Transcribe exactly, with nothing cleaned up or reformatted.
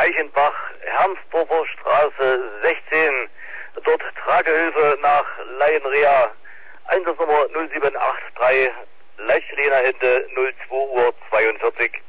Reichenbach, Hermsdorfer Straße sechzehn. Dort Tragehilfe nach Laienrea. Einsatznummer null sieben acht drei, Leichenlehnerhände null zwei Uhr zweiundvierzig.